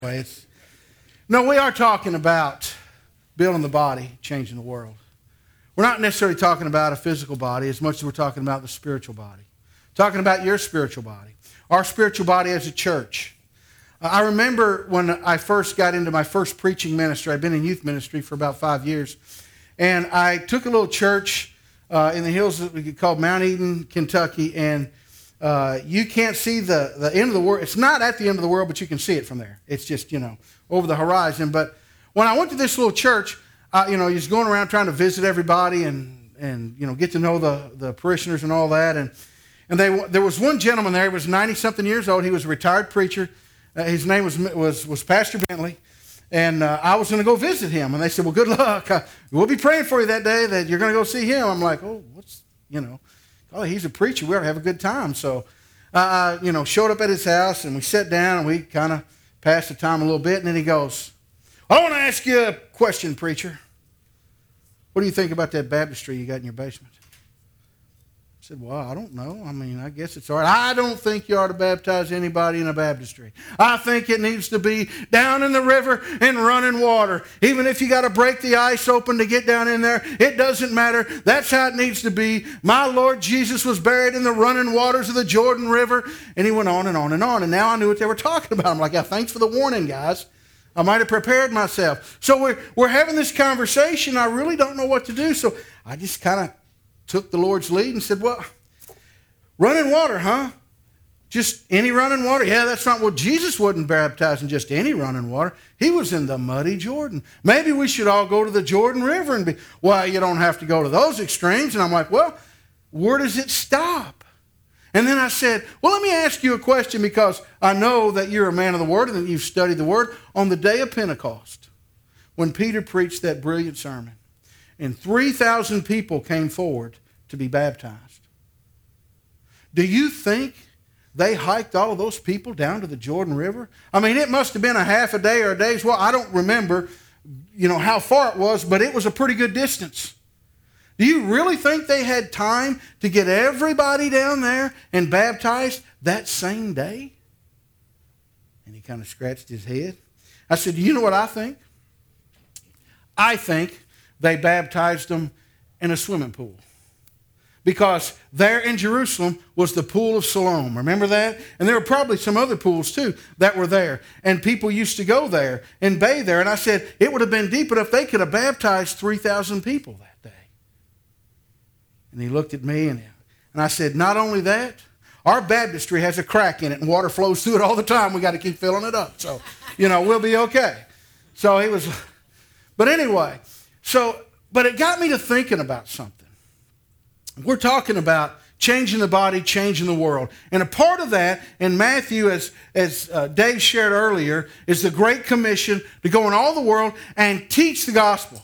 Anyways, no, we are talking about building the body, changing the world. We're not necessarily talking about a physical body as much as we're talking about the spiritual body. Talking about your spiritual body, our spiritual body as a church. I remember when I first got into my first preaching ministry. I've been in youth ministry for about 5 years. And I took a little church in the hills that we could call Mount Eden, Kentucky. And you can't see the end of the world. It's not at the end of the world, but you can see it from there. It's just, over the horizon. But when I went to this little church, he was going around trying to visit everybody and get to know the parishioners and all that. And there was one gentleman there. He was 90-something years old. He was a retired preacher. His name was Pastor Bentley. And I was going to go visit him. And they said, well, good luck. We'll be praying for you that day that you're going to go see him. I'm like, he's a preacher. We ought to have a good time. So, showed up at his house and we sat down and we kind of passed the time a little bit. And then he goes, I want to ask you a question, preacher. What do you think about that baptistry you got in your basement? I said, well, I don't know. I guess it's all right. I don't think you ought to baptize anybody in a baptistry. I think it needs to be down in the river and running water. Even if you got to break the ice open to get down in there, it doesn't matter. That's how it needs to be. My Lord Jesus was buried in the running waters of the Jordan River. And he went on and on and on. And now I knew what they were talking about. I'm like, yeah, thanks for the warning, guys. I might have prepared myself. So we're having this conversation. I really don't know what to do. So I just kind of took the Lord's lead and said, well, running water, huh? Just any running water? Yeah, that's not. Well, Jesus wasn't baptized in just any running water. He was in the muddy Jordan. Maybe we should all go to the Jordan River and be, well, you don't have to go to those extremes. And I'm like, well, where does it stop? And then I said, well, let me ask you a question because I know that you're a man of the Word and that you've studied the Word. On the day of Pentecost, when Peter preached that brilliant sermon, and 3,000 people came forward to be baptized. Do you think they hiked all of those people down to the Jordan River? It must have been a half a day or a day's walk. I don't remember, how far it was, but it was a pretty good distance. Do you really think they had time to get everybody down there and baptized that same day? And he kind of scratched his head. I said, do you know what I think? I think they baptized them in a swimming pool. Because there in Jerusalem was the pool of Siloam. Remember that? And there were probably some other pools too that were there. And people used to go there and bathe there. And I said, it would have been deep enough they could have baptized 3,000 people that day. And he looked at me and I said, not only that, our baptistry has a crack in it and water flows through it all the time. We got to keep filling it up. So, we'll be okay. So he was, but anyway. But it got me to thinking about something. We're talking about changing the body, changing the world. And a part of that in Matthew, as Dave shared earlier, is the Great Commission to go in all the world and teach the gospel.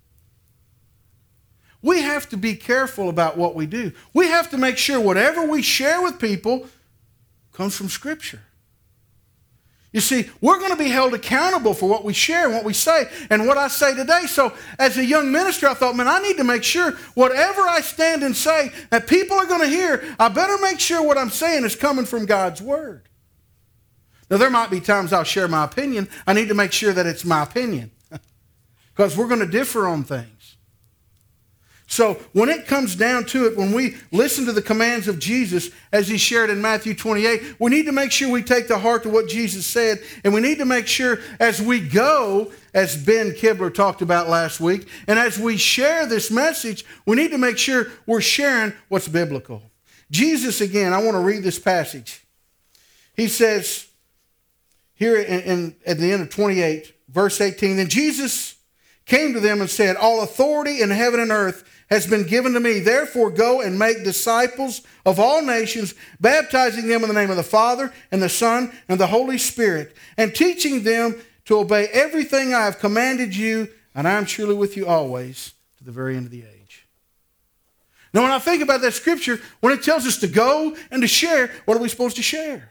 We have to be careful about what we do. We have to make sure whatever we share with people comes from Scripture. You see, we're going to be held accountable for what we share and what we say and what I say today. So as a young minister, I thought, man, I need to make sure whatever I stand and say that people are going to hear, I better make sure what I'm saying is coming from God's Word. Now, there might be times I'll share my opinion. I need to make sure that it's my opinion because we're going to differ on things. So when it comes down to it, when we listen to the commands of Jesus as he shared in Matthew 28, we need to make sure we take to heart to what Jesus said. And we need to make sure as we go, as Ben Kibler talked about last week, and as we share this message, we need to make sure we're sharing what's biblical. Jesus, again, I want to read this passage. He says here at the end of 28, verse 18, then Jesus came to them and said, all authority in heaven and earth has been given to me. Therefore, go and make disciples of all nations, baptizing them in the name of the Father and the Son and the Holy Spirit, and teaching them to obey everything I have commanded you, and I am surely with you always to the very end of the age. Now, when I think about that scripture, when it tells us to go and to share, what are we supposed to share?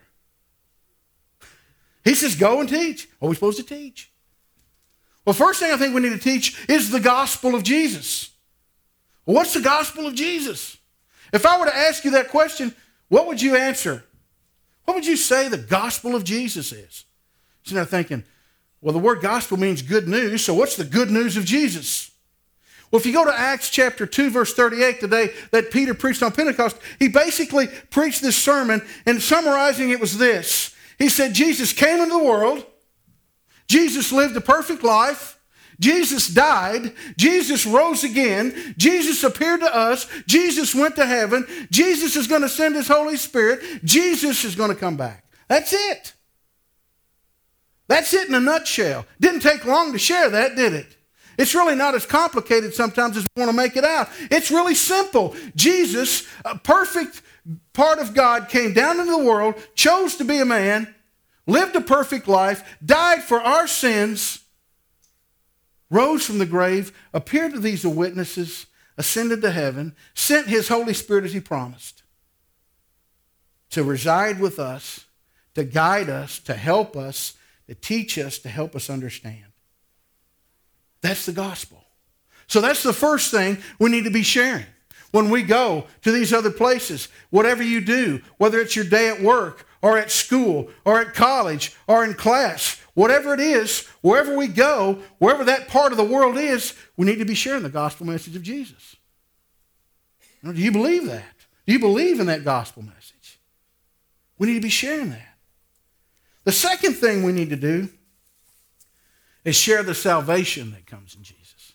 He says, go and teach. What are we supposed to teach? Well, first thing I think we need to teach is the gospel of Jesus. Well, what's the gospel of Jesus? If I were to ask you that question, what would you answer? What would you say the gospel of Jesus is? So now thinking, Well, the word gospel means good news. So what's the good news of Jesus? Well, if you go to Acts chapter 2, verse 38, the day that Peter preached on Pentecost, he basically preached this sermon, and summarizing it was this. He said, Jesus came into the world. Jesus lived a perfect life. Jesus died. Jesus rose again. Jesus appeared to us. Jesus went to heaven. Jesus is going to send his Holy Spirit. Jesus is going to come back. That's it. That's it in a nutshell. Didn't take long to share that, did it? It's really not as complicated sometimes as we want to make it out. It's really simple. Jesus, a perfect part of God, came down into the world, chose to be a man, lived a perfect life, died for our sins, rose from the grave, appeared to these witnesses, ascended to heaven, sent his Holy Spirit as he promised to reside with us, to guide us, to help us, to teach us, to help us understand. That's the gospel. So that's the first thing we need to be sharing. When we go to these other places, whatever you do, whether it's your day at work or at school or at college or in class, whatever it is, wherever we go, wherever that part of the world is, we need to be sharing the gospel message of Jesus. Do you believe that? Do you believe in that gospel message? We need to be sharing that. The second thing we need to do is share the salvation that comes in Jesus.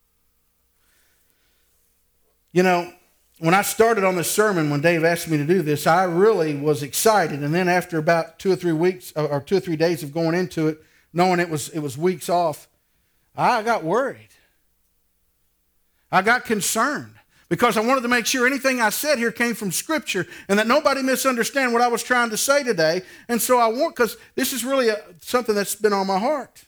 You know, when I started on this sermon, when Dave asked me to do this, I really was excited. And then after about 2 or 3 weeks, or 2 or 3 days of going into it, knowing it was weeks off, I got worried. I got concerned. Because I wanted to make sure anything I said here came from Scripture and that nobody misunderstand what I was trying to say today. And so because this is really something that's been on my heart.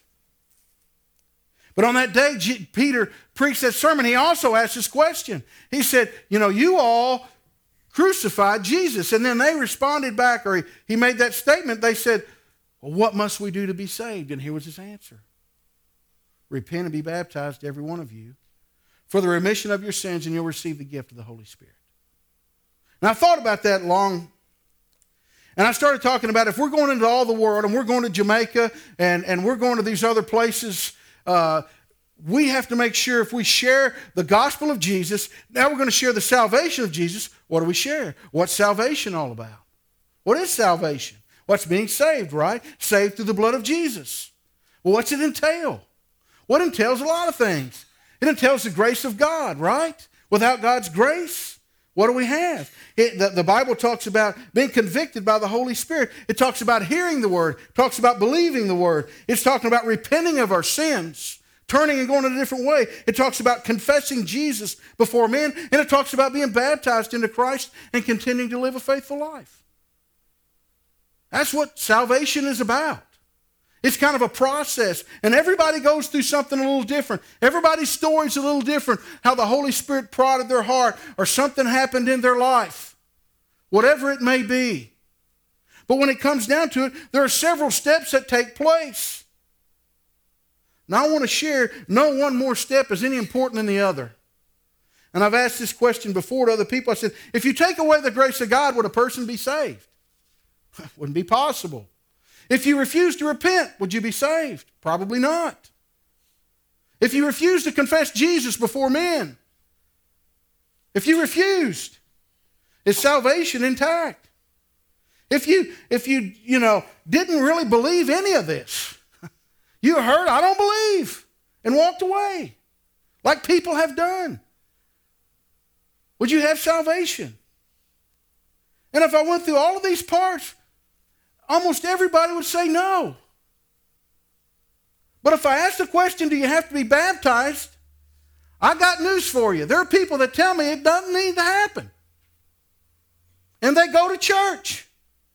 But on that day, Peter preached that sermon. He also asked this question. He said, you all crucified Jesus. And then they responded back, or he made that statement. They said, well, what must we do to be saved? And here was his answer. Repent and be baptized, every one of you, for the remission of your sins, and you'll receive the gift of the Holy Spirit. And I thought about that long, and I started talking about if we're going into all the world, and we're going to Jamaica, and we're going to these other places, we have to make sure if we share the gospel of Jesus, now we're going to share the salvation of Jesus. What do we share? What's salvation all about? What is salvation? What's being saved, right? Saved through the blood of Jesus. Well, what's it entail? Well, it entails a lot of things. It entails the grace of God, right? Without God's grace, what do we have? The Bible talks about being convicted by the Holy Spirit. It talks about hearing the Word. It talks about believing the Word. It's talking about repenting of our sins, turning and going in a different way. It talks about confessing Jesus before men, and it talks about being baptized into Christ and continuing to live a faithful life. That's what salvation is about. It's kind of a process, and everybody goes through something a little different. Everybody's story is a little different, how the Holy Spirit prodded their heart or something happened in their life, whatever it may be. But when it comes down to it, there are several steps that take place. Now I want to share, no one more step is any important than the other. And I've asked this question before to other people. I said, if you take away the grace of God, would a person be saved? Wouldn't be possible. If you refuse to repent, would you be saved? Probably not. If you refuse to confess Jesus before men, if you refused, is salvation intact? If you didn't really believe any of this, you heard, I don't believe, and walked away, like people have done, would you have salvation? And if I went through all of these parts, almost everybody would say no. But if I ask the question, do you have to be baptized? I got news for you. There are people that tell me it doesn't need to happen. And they go to church.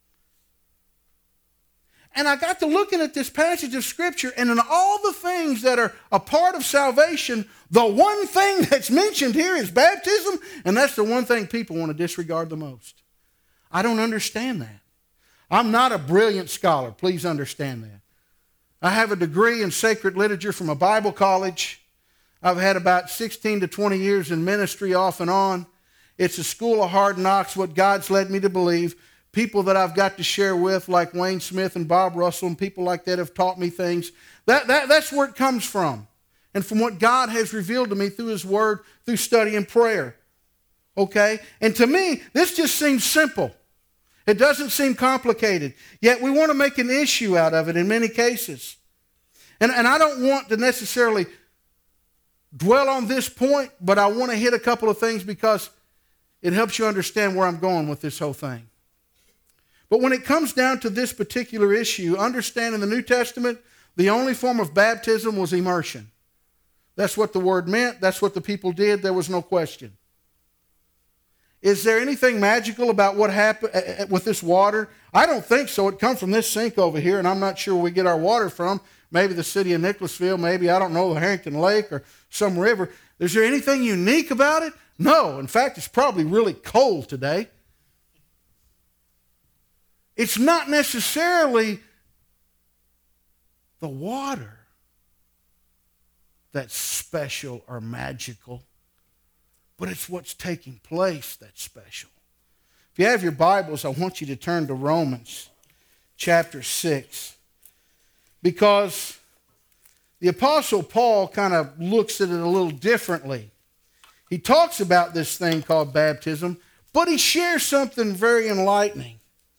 And I got to looking at this passage of Scripture, and in all the things that are a part of salvation, the one thing that's mentioned here is baptism, and that's the one thing people want to disregard the most. I don't understand that. I'm not a brilliant scholar, please understand that. I have a degree in sacred literature from a Bible college. I've had about 16 to 20 years in ministry off and on. It's a school of hard knocks, what God's led me to believe. people that I've got to share with, like Wayne Smith and Bob Russell, and people like that have taught me things. That's where it comes from. And from what God has revealed to me through His Word, through study and prayer. Okay? And to me, this just seems simple. It doesn't seem complicated. Yet we want to make an issue out of it in many cases. And I don't want to necessarily dwell on this point, but I want to hit a couple of things because it helps you understand where I'm going with this whole thing. But when it comes down to this particular issue, understand in the New Testament, the only form of baptism was immersion. That's what the word meant. That's what the people did. There was no question. Is there anything magical about what happened with this water? I don't think so. It comes from this sink over here, and I'm not sure where we get our water from. Maybe the city of Nicholasville, maybe, I don't know, the Harrington Lake or some river. Is there anything unique about it? No. In fact, it's probably really cold today. It's not necessarily the water that's special or magical, but it's what's taking place that's special. If you have your Bibles, I want you to turn to Romans chapter 6, because the Apostle Paul kind of looks at it a little differently. He talks about this thing called baptism, but he shares something very enlightening.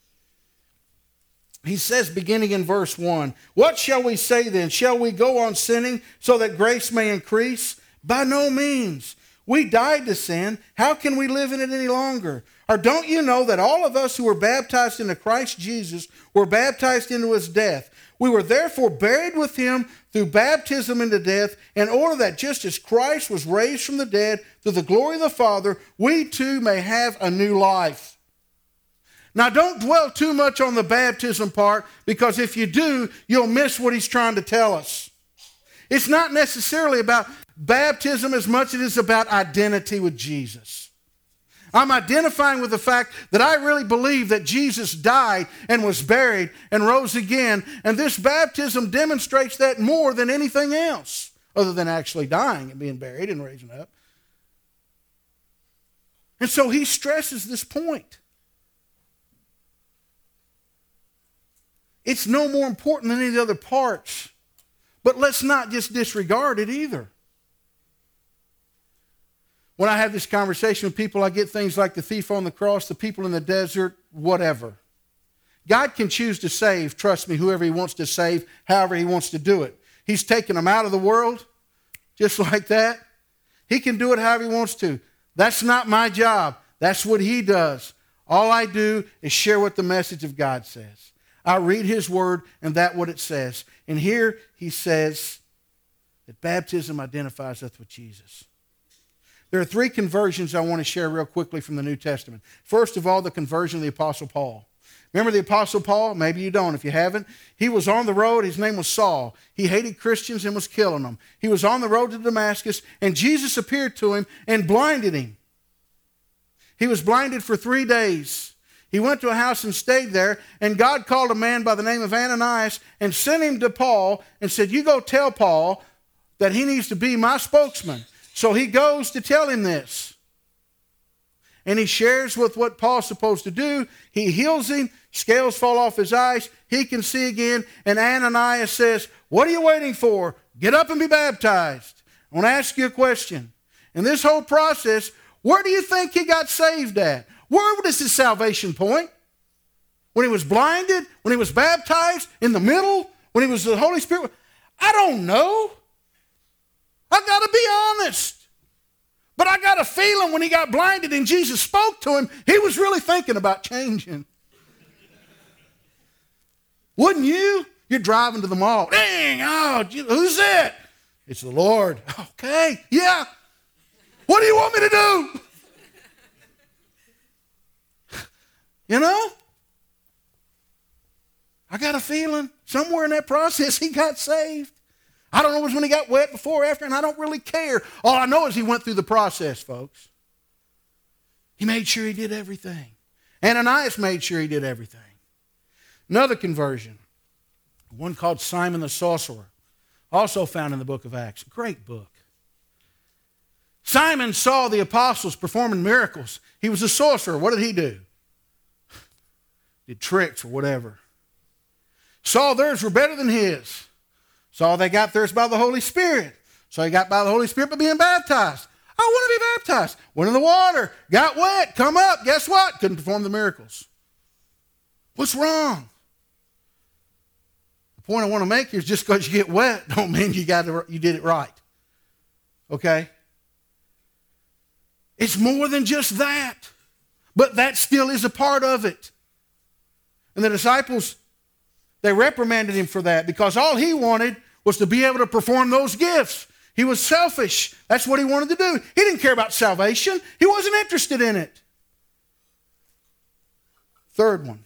He says, beginning in verse 1, "What shall we say then? Shall we go on sinning so that grace may increase? By no means. We died to sin. How can we live in it any longer? Or don't you know that all of us who were baptized into Christ Jesus were baptized into His death? We were therefore buried with Him through baptism into death, in order that just as Christ was raised from the dead through the glory of the Father, we too may have a new life." Now, don't dwell too much on the baptism part, because if you do, you'll miss what he's trying to tell us. It's not necessarily about baptism as much as it is about identity with Jesus. I'm identifying with the fact that I really believe that Jesus died and was buried and rose again, and this baptism demonstrates that more than anything else, other than actually dying and being buried and raising up. And so he stresses this point. It's no more important than any of the other parts. But let's not just disregard it either. When I have this conversation with people, I get things like the thief on the cross, the people in the desert, whatever. God can choose to save, trust me, whoever He wants to save, however He wants to do it. He's taken them out of the world, just like that. He can do it however He wants to. That's not my job. That's what He does. All I do is share what the message of God says. I read His Word, and that's what it says. And here he says that baptism identifies us with Jesus. There are 3 conversions I want to share real quickly from the New Testament. First of all, the conversion of the Apostle Paul. Remember the Apostle Paul? Maybe you don't if you haven't. He was on the road. His name was Saul. He hated Christians and was killing them. He was on the road to Damascus, and Jesus appeared to him and blinded him. He was blinded for 3 days. He went to a house and stayed there, and God called a man by the name of Ananias and sent him to Paul and said, "You go tell Paul that he needs to be my spokesman." So he goes to tell him this. And he shares with what Paul's supposed to do. He heals him, scales fall off his eyes, he can see again, and Ananias says, "What are you waiting for? Get up and be baptized." I want to ask you a question. In this whole process, where do you think he got saved at? Where does his salvation point? When he was blinded? When he was baptized? In the middle? When he was the Holy Spirit? I don't know. I've got to be honest. But I got a feeling when he got blinded and Jesus spoke to him, he was really thinking about changing. Wouldn't you? You're driving to the mall. Dang, oh, who's that? It's the Lord. Okay, yeah. What do you want me to do? You know? I got a feeling somewhere in that process he got saved. I don't know if it was when he got wet, before or after, and I don't really care. All I know is he went through the process, folks. He made sure he did everything. Ananias made sure he did everything. Another conversion, one called Simon the Sorcerer, also found in the book of Acts. Great book. Simon saw the apostles performing miracles. He was a sorcerer. What did he do? did tricks or whatever. Saw theirs were better than his. Saw they got theirs by the Holy Spirit. So he got by the Holy Spirit by being baptized. I want to be baptized. Went in the water, got wet, come up. Guess what? Couldn't perform the miracles. What's wrong? The point I want to make here is just because you get wet don't mean you did it right. Okay? It's more than just that. But that still is a part of it. And the disciples, they reprimanded him for that because all he wanted was to be able to perform those gifts. He was selfish. That's what he wanted to do. He didn't care about salvation. He wasn't interested in it. Third one.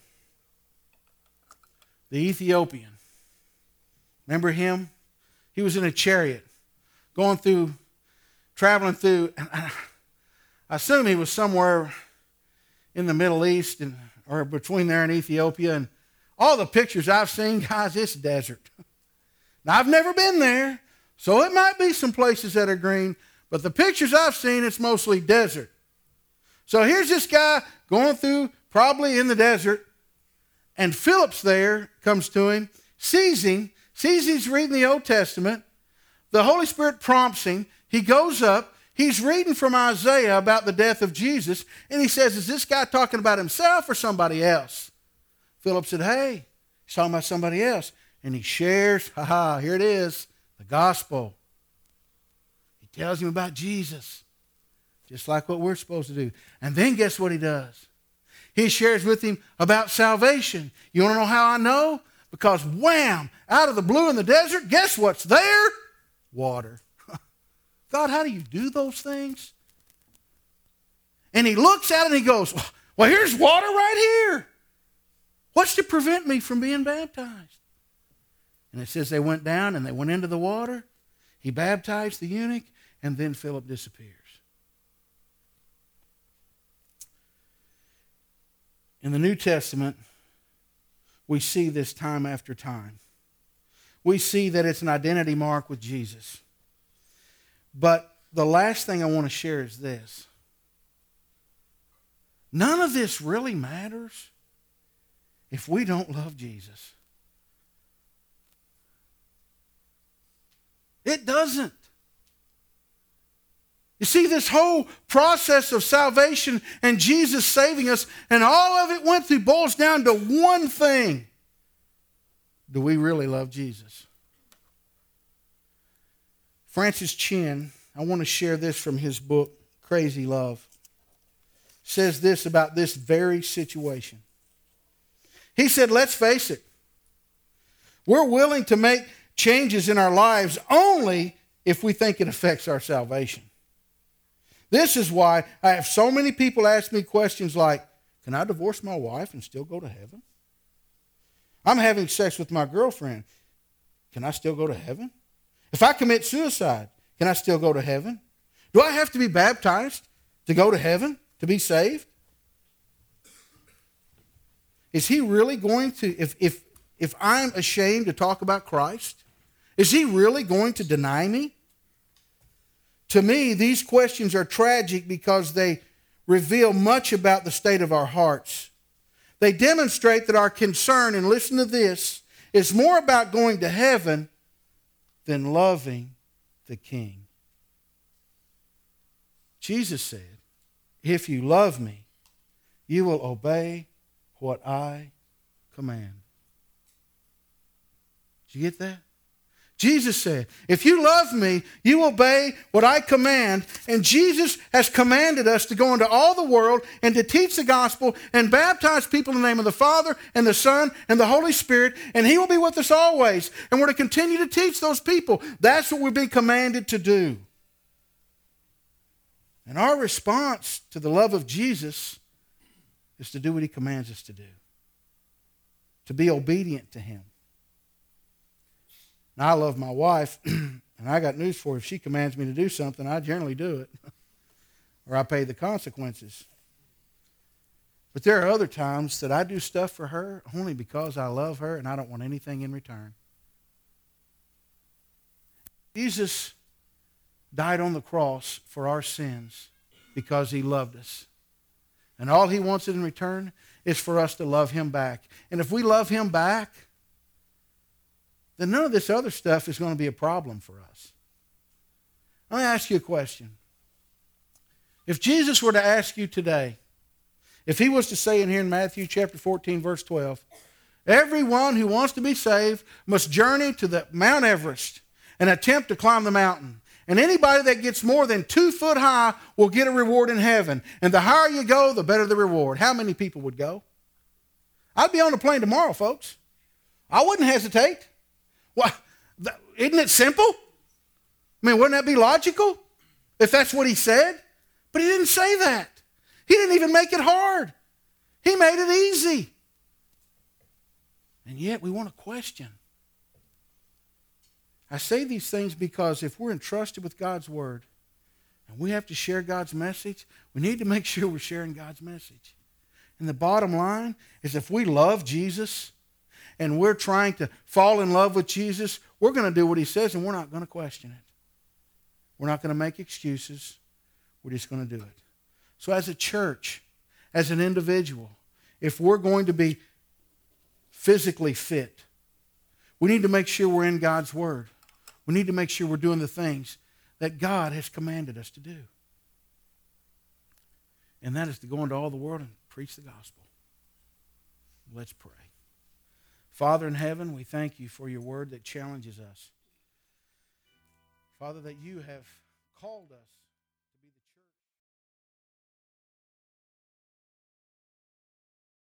The Ethiopian. Remember him? He was in a chariot traveling through, I assume he was somewhere in the Middle East or between there and Ethiopia. And all the pictures I've seen, guys, it's desert. Now, I've never been there, so it might be some places that are green, but the pictures I've seen, it's mostly desert. So here's this guy going through, probably in the desert, and Philip's there, comes to him, sees he's reading the Old Testament. The Holy Spirit prompts him. He goes up. He's reading from Isaiah about the death of Jesus, and he says, is this guy talking about himself or somebody else? Philip said, hey, he's talking about somebody else. And he shares, here it is, the gospel. He tells him about Jesus, just like what we're supposed to do. And then guess what he does? He shares with him about salvation. You want to know how I know? Because wham, out of the blue in the desert, guess what's there? Water. God, how do you do those things? And he looks at it and he goes, well, here's water right here. What's to prevent me from being baptized? And it says they went down and they went into the water. He baptized the eunuch, and then Philip disappears. In the New Testament, we see this time after time. We see that it's an identity mark with Jesus. But the last thing I want to share is this. None of this really matters if we don't love Jesus. It doesn't. You see, this whole process of salvation and Jesus saving us and all of it went through boils down to one thing. Do we really love Jesus? Francis Chan, I want to share this from his book, Crazy Love, says this about this very situation. He said, let's face it, we're willing to make changes in our lives only if we think it affects our salvation. This is why I have so many people ask me questions like, can I divorce my wife and still go to heaven? I'm having sex with my girlfriend. Can I still go to heaven? If I commit suicide, can I still go to heaven? Do I have to be baptized to go to heaven, to be saved? Is he really going to, if I'm ashamed to talk about Christ, is he really going to deny me? To me, these questions are tragic because they reveal much about the state of our hearts. They demonstrate that our concern, and listen to this, is more about going to heaven than loving the King. Jesus said, if you love me, you will obey what I command. Did you get that? Jesus said, if you love me, you obey what I command. And Jesus has commanded us to go into all the world and to teach the gospel and baptize people in the name of the Father and the Son and the Holy Spirit. And he will be with us always. And we're to continue to teach those people. That's what we've been commanded to do. And our response to the love of Jesus is to do what he commands us to do. To be obedient to him. Now, I love my wife, and I got news for her. If she commands me to do something, I generally do it, or I pay the consequences. But there are other times that I do stuff for her only because I love her and I don't want anything in return. Jesus died on the cross for our sins because he loved us. And all he wants in return is for us to love him back. And if we love him back, then none of this other stuff is going to be a problem for us. Let me ask you a question. If Jesus were to ask you today, if he was to say in here in Matthew chapter 14, verse 12, everyone who wants to be saved must journey to the Mount Everest and attempt to climb the mountain. And anybody that gets more than 2 foot high will get a reward in heaven. And the higher you go, the better the reward. How many people would go? I'd be on the plane tomorrow, folks. I wouldn't hesitate. Well, isn't it simple? I mean, wouldn't that be logical if that's what he said? But he didn't say that. He didn't even make it hard. He made it easy. And yet we want to question. I say these things because if we're entrusted with God's word and we have to share God's message, we need to make sure we're sharing God's message. And the bottom line is if we love Jesus and we're trying to fall in love with Jesus, we're going to do what he says and we're not going to question it. We're not going to make excuses. We're just going to do it. So as a church, as an individual, if we're going to be physically fit, we need to make sure we're in God's word. We need to make sure we're doing the things that God has commanded us to do. And that is to go into all the world and preach the gospel. Let's pray. Father in heaven, we thank you for your word that challenges us. Father, that you have called us